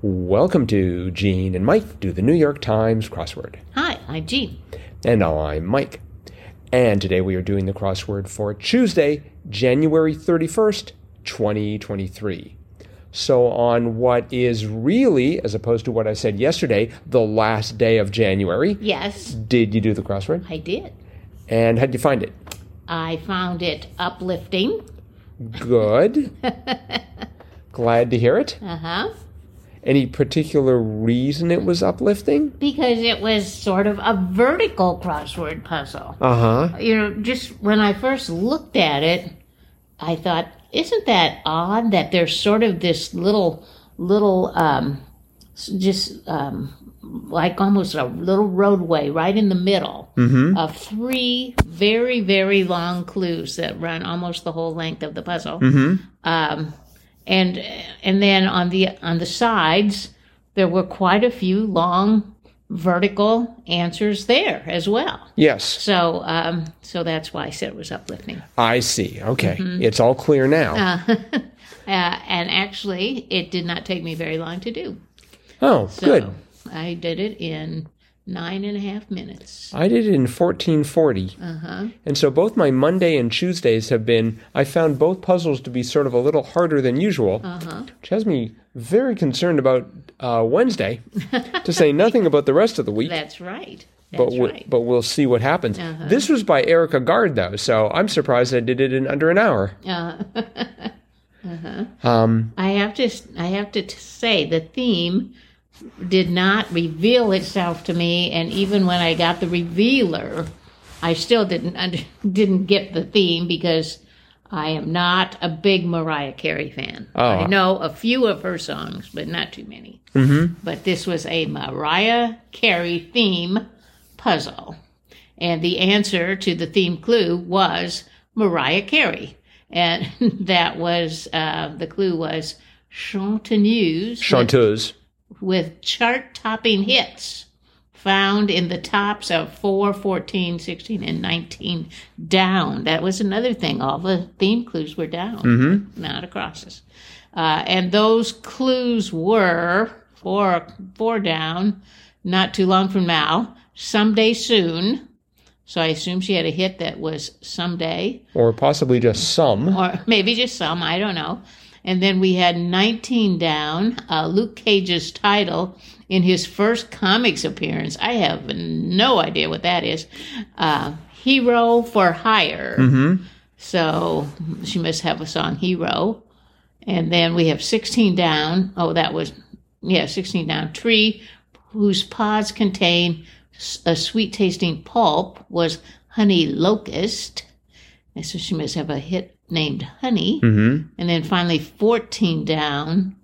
Welcome to Gene and Mike do the New York Times crossword. Hi, I'm Gene. And now I'm Mike. And today we are doing the crossword for Tuesday, January 31st, 2023. So on what is really, as opposed to what I said yesterday, the last day of January. Yes. Did you do the crossword? I did. And how'd you find it? I found it uplifting. Good. Glad to hear it. Uh-huh. Any particular reason it was uplifting? Because it was sort of a vertical crossword puzzle. Uh-huh. You know, just when I first looked at it, I thought, isn't that odd that there's sort of this little, like almost a little roadway right in the middle of three very, very long clues that run almost the whole length of the puzzle. And then on the sides, there were quite a few long vertical answers there as well. Yes. So that's why I said it was uplifting. I see. Okay. It's all clear now. And actually, it did not take me very long to do. Oh, So good. I did it in 9.5 minutes. I did it in 1440. And so both my Monday and Tuesdays have been, I found both puzzles to be sort of a little harder than usual, which has me very concerned about Wednesday, to say nothing about the rest of the week. That's right. But we'll see what happens. This was by Erica Gard, though, so I'm surprised I did it in under an hour. I have to say the theme did not reveal itself to me, and even when I got the revealer, I still didn't get the theme because I am not a big Mariah Carey fan. I know a few of her songs, but not too many. But this was a Mariah Carey theme puzzle, and the answer to the theme clue was Mariah Carey, and that was the clue was Chanteuse. With chart-topping hits found in the tops of 4, 14, 16, and 19 down. That was another thing. All the theme clues were down, not acrosses. And those clues were four down, not too long from now, someday soon. So I assume she had a hit that was someday. Or possibly just some. Or maybe just some, I don't know. And then we had 19 down, Luke Cage's title in his first comics appearance. I have no idea what that is. Hero for Hire. So she must have a song, Hero. And then we have 16 down. 16 down. Tree whose pods contain a sweet-tasting pulp was Honey Locust. And so she must have a hit named Honey. And then finally 14 down,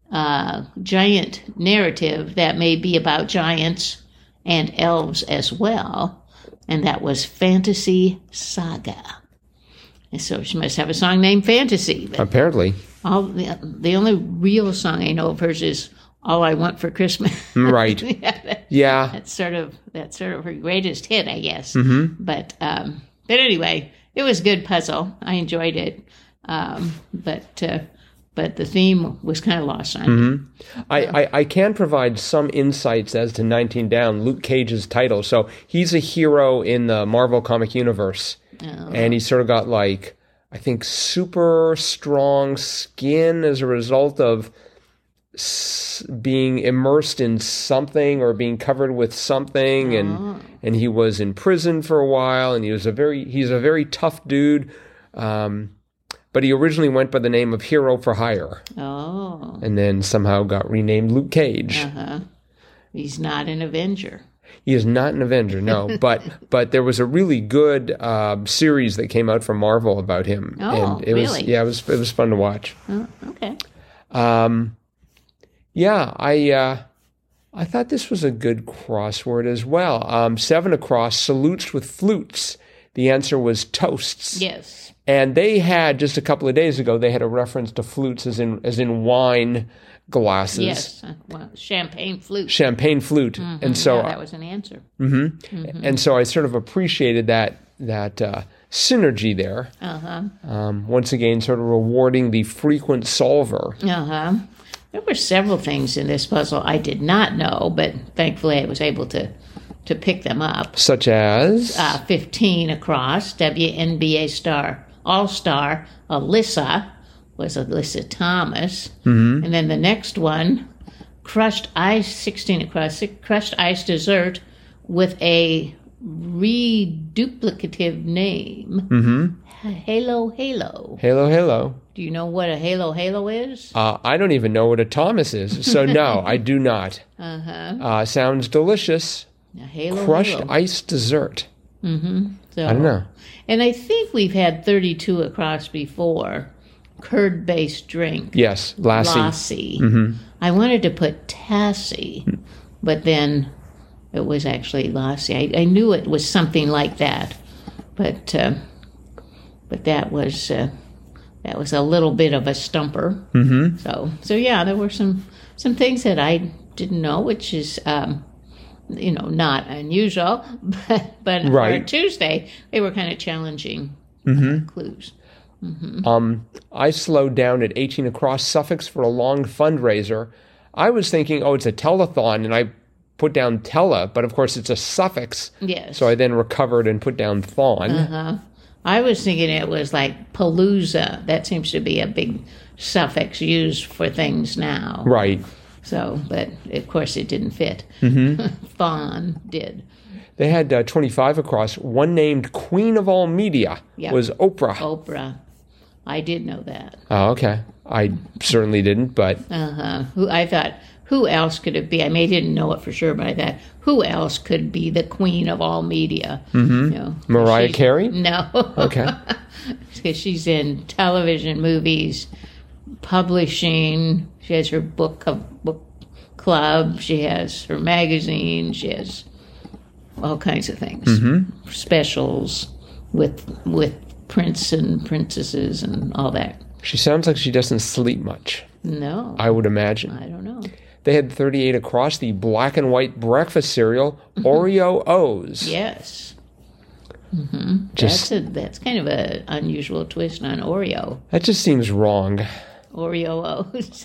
giant narrative that may be about giants and elves as well. And that was Fantasy Saga. And so she must have a song named Fantasy. Apparently. The only real song I know of hers is All I Want for Christmas. Right. Yeah. That's sort of her greatest hit, I guess. But anyway, it was a good puzzle. I enjoyed it. But the theme was kind of lost on me. I can provide some insights as to 19 Down, Luke Cage's title. So he's a hero in the Marvel comic universe. And he's sort of got, like, I think, super strong skin as a result of being immersed in something or being covered with something, and he was in prison for a while, and he's a very tough dude, but he originally went by the name of Hero for Hire, and then somehow got renamed Luke Cage. He's not an Avenger. He is not an Avenger, no. but there was a really good series that came out from Marvel about him, and it really? was it was fun to watch. Okay. Yeah, I thought this was a good crossword as well. 7 across, salutes with flutes. The answer was toasts. Yes. And they had, just a couple of days ago, they had a reference to flutes as in wine glasses. Yes, champagne flute. Champagne flute. And so that was an answer. And so I sort of appreciated that synergy there. Once again, sort of rewarding the frequent solver. There were several things in this puzzle I did not know, but thankfully I was able to pick them up. Such as? 15 across, WNBA star, All-Star Alyssa was Alyssa Thomas. Mm-hmm. And then the next one, crushed ice, 16 across, crushed ice dessert with a reduplicative name. Mm-hmm. Halo Halo. Halo Halo. Do you know what a Halo Halo is? I don't even know what a Thomas is, so no, I do not. Sounds delicious. A Halo Crushed Halo. ice dessert. Mm-hmm. So, I don't know. And I think we've had 32 across before. Curd-based drink. Yes, Lassie. Lassie. Mm-hmm. I wanted to put Tassie, but then it was actually Lassie. I knew it was something like that, but that was a little bit of a stumper. Mm-hmm. So yeah, there were some things that I didn't know, which is not unusual, but right. for Tuesday they were kind of challenging clues. I slowed down at 18 across Suffix for a long fundraiser. I was thinking, it's a telethon, and I put down tele, but of course it's a suffix. Yes. So I then recovered and put down thon. I was thinking it was like palooza. That seems to be a big suffix used for things now. Right. So, but of course it didn't fit. Thon did. They had 25 across. One named Queen of All Media was Oprah. Oprah. I did know that. Oh, okay. I certainly didn't, but... I thought, who else could it be? I didn't know it for sure, but I thought, who else could be the queen of all media? Mariah Carey? No. Okay. Because she's in television, movies, publishing. She has her book club. She has her magazine. She has all kinds of things. Specials with prince and princesses and all that. She sounds like she doesn't sleep much. No. I would imagine. I don't know. They had 38 across the black and white breakfast cereal, Oreo O's. Yes. Just, that's kind of an unusual twist on Oreo. That just seems wrong. Oreo O's.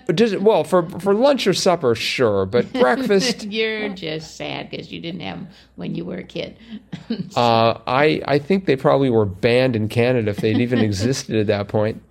For lunch or supper, sure, but breakfast... You're just sad because you didn't have them when you were a kid. I think they probably were banned in Canada if they'd even existed at that point.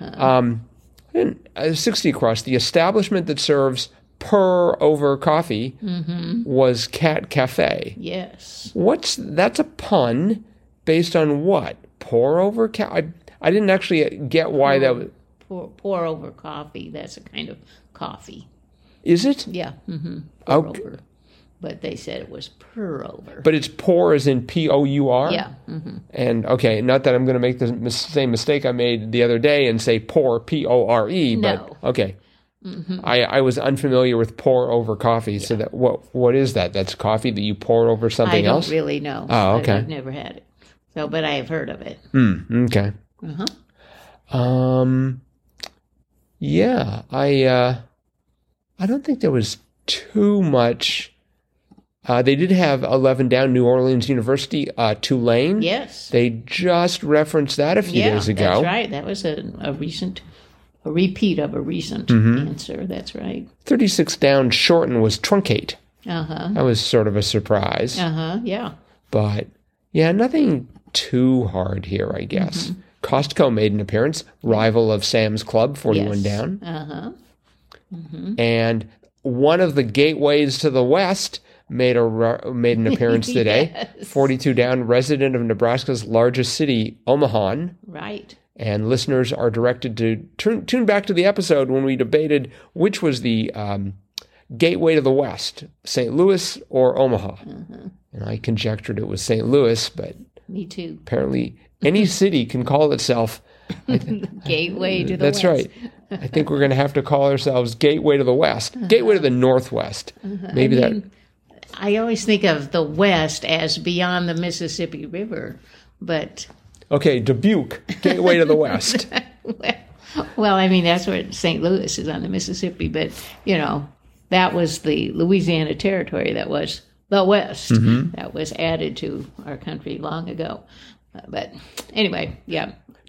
60 across, the establishment that serves pour-over coffee was Cat Cafe. Yes. That's a pun based on what? Pour-over? I didn't actually get why that was... Pour over coffee. That's a kind of coffee. Is it? Yeah. Pour over. But they said it was pour over. But it's pour as in P-O-U-R? Yeah. And, okay, not that I'm going to make the same mistake I made the otre day and say pour, P-O-R-E. No. But, okay. I was unfamiliar with pour over coffee. Yeah. So that what is that? That's coffee that you pour over something else? I don't really know. Oh, okay. I've never had it. So, but I have heard of it. Okay. Yeah, I don't think there was too much. They did have 11 down, New Orleans University, Tulane. Yes. They just referenced that a few days ago. That's right. That was a repeat of a recent answer. That's right. 36 down, Shorten was Truncate. That was sort of a surprise. Yeah. But, yeah, nothing too hard here, I guess. Costco made an appearance, rival of Sam's Club, 41 down. And one of the gateways to the West made an appearance today. 42 down, resident of Nebraska's largest city, Omaha. Right. And listeners are directed to tune back to the episode when we debated which was the gateway to the West, St. Louis or Omaha. And I conjectured it was St. Louis, but... Me too. Apparently... Any city can call itself... Gateway to the West. That's right. I think we're going to have to call ourselves Gateway to the West. Gateway to the Northwest. Maybe I always think of the West as beyond the Mississippi River, but... Okay, Dubuque, Gateway to the West. Well, that's where St. Louis is on the Mississippi, but, that was the Louisiana Territory that was the West. That was added to our country long ago. But anyway, yeah.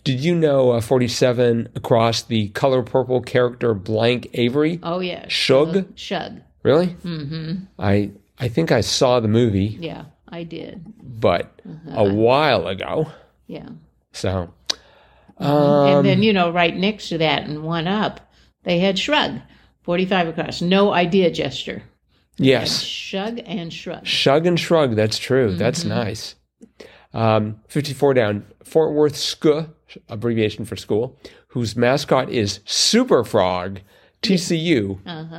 Did you know 47 across the Color Purple character Blank Avery? Oh, yes. Shug? Shug. Really? Mm-hmm. I think I saw the movie. Yeah, I did. But a while ago. Yeah. So. And then, right next to that and one up, they had Shrug. 45 across. No idea gesture. Yes. Shug and Shrug. Shug and Shrug. That's true. That's nice. 54 down. Fort Worth SCU, abbreviation for school, whose mascot is Super Frog. TCU.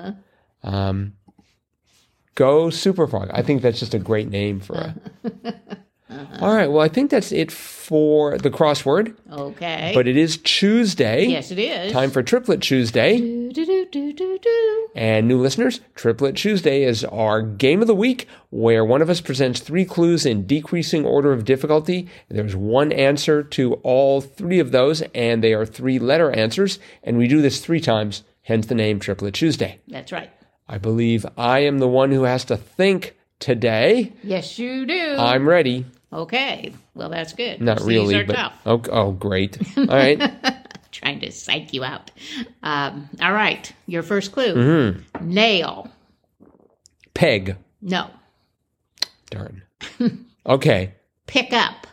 Go Super Frog. I think that's just a great name for a... All right. Well, I think that's it for the crossword. Okay. But it is Tuesday. Yes, it is. Time for Triplet Tuesday. Do. And new listeners, Triplet Tuesday is our game of the week where one of us presents 3 clues in decreasing order of difficulty. There's one answer to all 3 of those, and they are 3-letter answers. And we do this 3 times, hence the name Triplet Tuesday. That's right. I believe I am the one who has to think today. Yes, you do. I'm ready. Okay. Well, that's good. Not These really, are but tough. oh, great. All right. Trying to psych you out. All right. Your first clue. Nail. Peg. No. Darn. Okay. Pick up.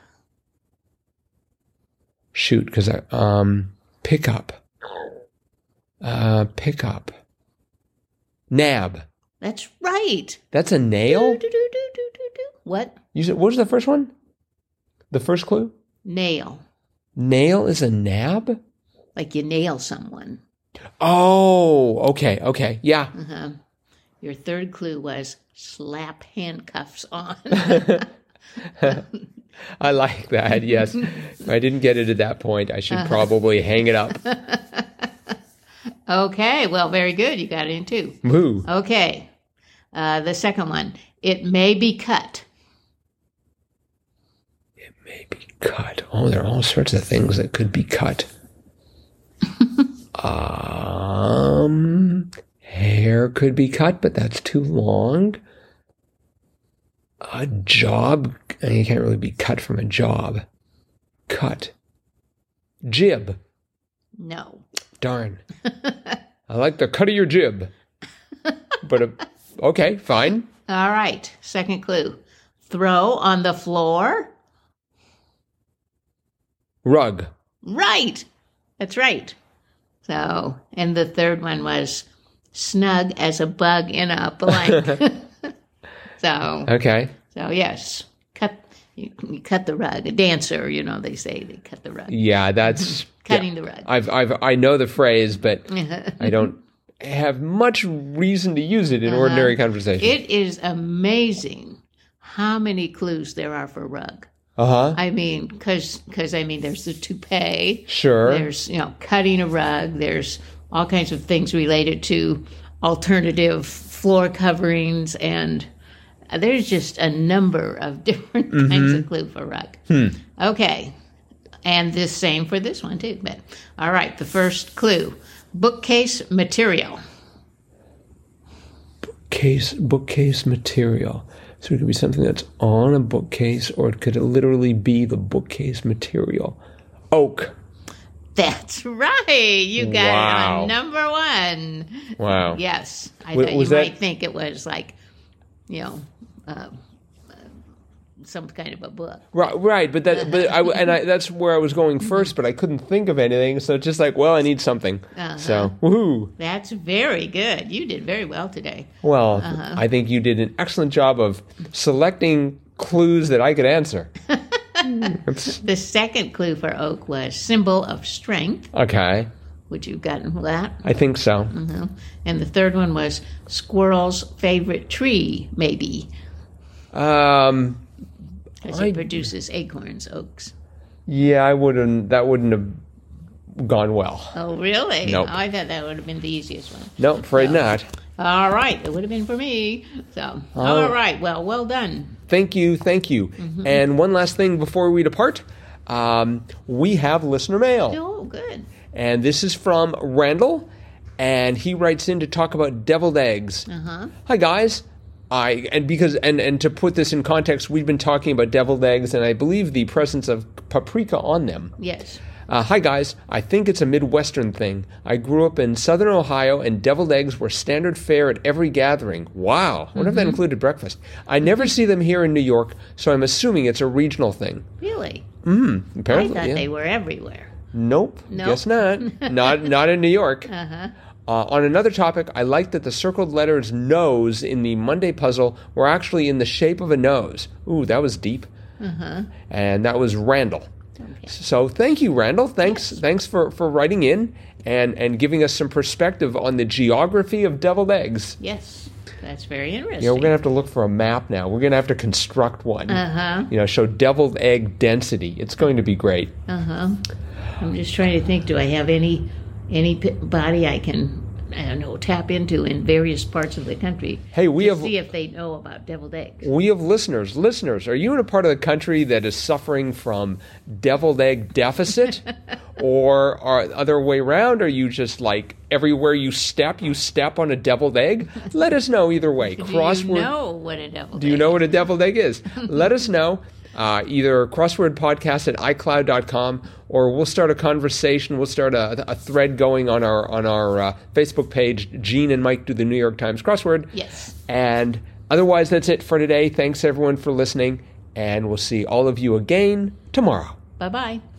Shoot, because pick up. Pick up. Nab. That's right. That's a nail? Do. What? You said, what was the first one? The first clue? Nail. Nail is a nab? Like you nail someone. Oh, okay. Yeah. Your third clue was slap handcuffs on. I like that, yes. If I didn't get it at that point, I should probably hang it up. Okay, well, very good. You got it in 2. Woo. Okay. The second one. It may be cut. It may be cut. Oh, there are all sorts of things that could be cut. Hair could be cut, but that's too long. A job, you can't really be cut from a job. Cut. Jib. No. Darn. I like the cut of your jib. But, okay, fine. All right. Second clue. Throw on the floor. Rug. Right. That's right. So, and the third one was snug as a bug in a blank. Okay. So yes, you cut the rug. A dancer, they say they cut the rug. Yeah, that's cutting the rug. I know the phrase, but I don't have much reason to use it in ordinary conversation. It is amazing how many clues there are for rug. I mean, because there's the toupee. Sure. There's cutting a rug. There's all kinds of things related to alternative floor coverings, and there's just a number of different kinds of clue for rug. Okay, and the same for this one too. But all right, the first clue: bookcase material. Bookcase material. So it could be something that's on a bookcase, or it could literally be the bookcase material. Oak. That's right. You got it on number 1. Wow. Yes. I thought you might think it was like, some kind of a book. Right. But that's where I was going first, but I couldn't think of anything. So it's just like, well, I need something. So, woohoo. That's very good. You did very well today. Well, I think you did an excellent job of selecting clues that I could answer. The second clue for oak was symbol of strength. Okay. Would you have gotten that? I think so. And the third one was squirrel's favorite tree, maybe. Because it produces acorns, oaks. Yeah, that wouldn't have gone well. Oh, really? Nope. I thought that would have been the easiest one. No, afraid not. All right. It would have been for me. So, all right. Well done. Thank you. And one last thing before we depart. We have listener mail. Oh, good. And this is from Randall. And he writes in to talk about deviled eggs. Hi, guys. And to put this in context, we've been talking about deviled eggs and I believe the presence of paprika on them. Yes. Hi, guys. I think it's a Midwestern thing. I grew up in Southern Ohio, and deviled eggs were standard fare at every gathering. Wow. I wonder if that included breakfast. I never see them here in New York, so I'm assuming it's a regional thing. Really? Apparently, I thought they were everywhere. Nope. Guess not. Not in New York. Uh-huh. On another topic, I like that the circled letters nose in the Monday puzzle were actually in the shape of a nose. Ooh, that was deep. And that was Randall. Okay. So thank you, Randall. Thanks for writing in and giving us some perspective on the geography of deviled eggs. Yes, that's very interesting. Yeah, we're going to have to look for a map now. We're going to have to construct one. Show deviled egg density. It's going to be great. I'm just trying to think, do I have any body I can, I don't know, tap into in various parts of the country to see if they know about deviled eggs? We have listeners. Listeners, are you in a part of the country that is suffering from deviled egg deficit? Or are other way around? Are you just like everywhere you step on a deviled egg? Let us know either way. Do you know what a deviled egg is? Do you know what a deviled egg is? Let us know. Either crosswordpodcast@icloud.com, or we'll start a conversation. We'll start a thread going on our Facebook page. Gene and Mike do the New York Times crossword. Yes. And otherwise, that's it for today. Thanks everyone for listening, and we'll see all of you again tomorrow. Bye-bye.